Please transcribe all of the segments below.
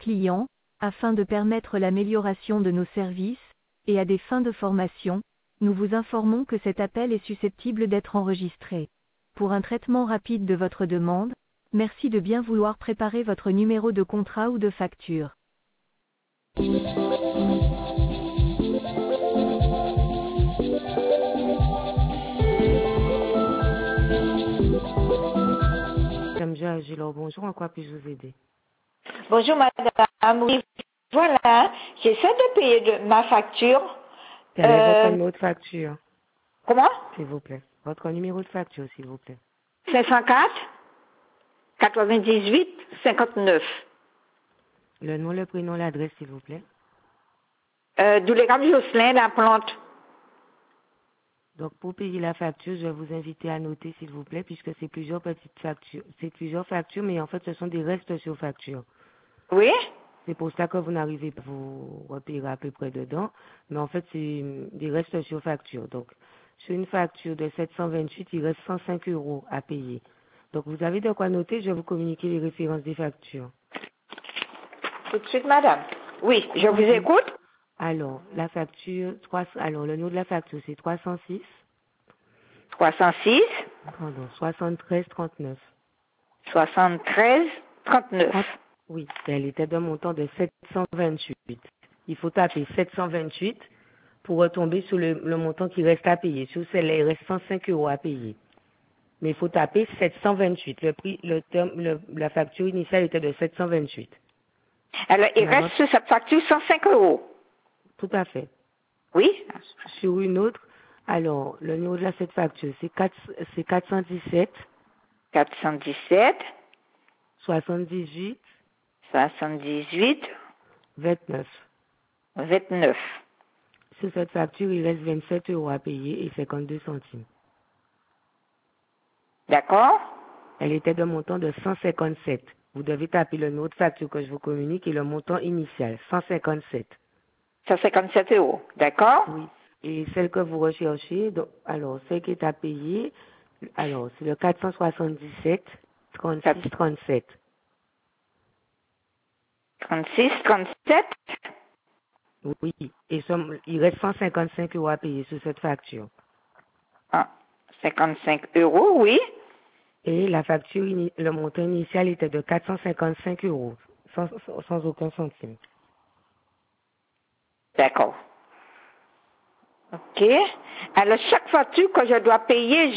clients, afin de permettre l'amélioration de nos services, et à des fins de formation, nous vous informons que cet appel est susceptible d'être enregistré. Pour un traitement rapide de votre demande, merci de bien vouloir préparer votre numéro de contrat ou de facture. Madame Joagilor, bonjour, en quoi puis-je vous aider? Bonjour madame, oui, voilà, j'essaie de payer ma facture. Quel est votre numéro de facture? Comment? S'il vous plaît. Votre numéro de facture, s'il vous plaît. 504 98 59. Le nom, le prénom, l'adresse, s'il vous plaît. Doulégram Jocelyn, la plante. Donc, pour payer la facture, je vais vous inviter à noter, s'il vous plaît, puisque c'est plusieurs petites factures. C'est plusieurs factures, mais en fait, ce sont des restes sur facture. Oui? C'est pour ça que vous n'arrivez pas à vous repayer à peu près dedans. Mais en fait, c'est des restes sur facture. Donc, sur une facture de 728, il reste 105 € à payer. Donc, vous avez de quoi noter, je vais vous communiquer les références des factures. Tout de suite, madame. Oui, je vous écoute. Alors, la facture, alors, le nom de la facture, c'est 306. 306. Pardon, 73 39. 73 39. Oui, elle était d'un montant de 728. Il faut taper 728 pour retomber sur le montant qui reste à payer. Sur celle-là, il reste 105 € à payer. Mais il faut taper 728. Le prix, la facture initiale était de 728. Alors, il reste sur cette facture 105 €. Tout à fait. Oui? Sur une autre, alors, le numéro de cette facture, c'est 417. 417. 78. 78. 29. 29. Sur cette facture, il reste 27 € à payer et 52 centimes. D'accord? Elle était d'un montant de 157. Vous devez taper le numéro de facture que je vous communique et le montant initial, 157. 157 €, d'accord? Oui. Et celle que vous recherchez, donc, alors, celle qui est à payer, alors, c'est le 477 36 37. 36 37? Oui. Et il reste 155 € à payer sur cette facture. Ah, 55 €, oui. Et la facture, le montant initial était de 455 €, sans aucun centime. D'accord. OK. Alors, chaque facture que je dois payer,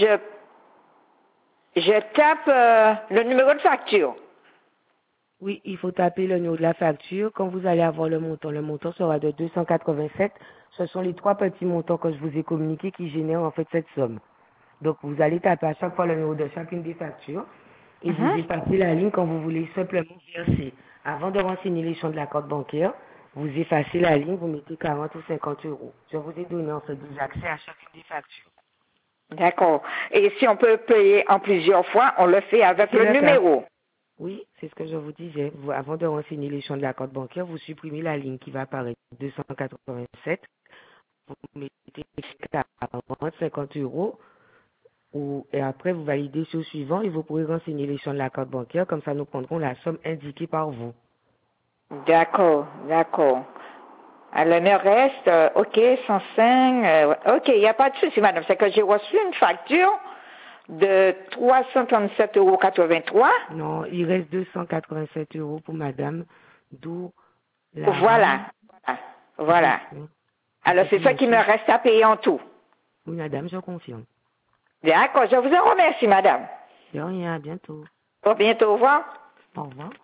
je tape le numéro de facture. Oui, il faut taper le numéro de la facture. Quand vous allez avoir le montant sera de 287. Ce sont les 3 petits montants que je vous ai communiqués qui génèrent en fait cette somme. Donc, vous allez taper à chaque fois le numéro de chacune des factures et vous effacez la ligne quand vous voulez simplement verser. Avant de renseigner les champs de la carte bancaire, vous effacez la ligne, vous mettez 40 ou 50 €. Je vous ai donné en fait des accès à chacune des factures. D'accord. Et si on peut payer en plusieurs fois, on le fait avec le numéro. Oui, c'est ce que je vous disais. Avant de renseigner les champs de la carte bancaire, vous supprimez la ligne qui va apparaître 287. Vous mettez 40, 50 € et après vous validez sur le suivant et vous pourrez renseigner les champs de la carte bancaire. Comme ça, nous prendrons la somme indiquée par vous. D'accord, d'accord. Alors, il me reste, OK, 105. OK, il n'y a pas de souci, madame. C'est que j'ai reçu une facture de 337,83 €. Non, il reste 287 € pour madame, d'où la... Voilà. Voilà. Alors, c'est ça qui me reste à payer en tout. Oui, madame, je confirme. D'accord, je vous en remercie, madame. De rien, à bientôt. À bientôt, au revoir. Au revoir.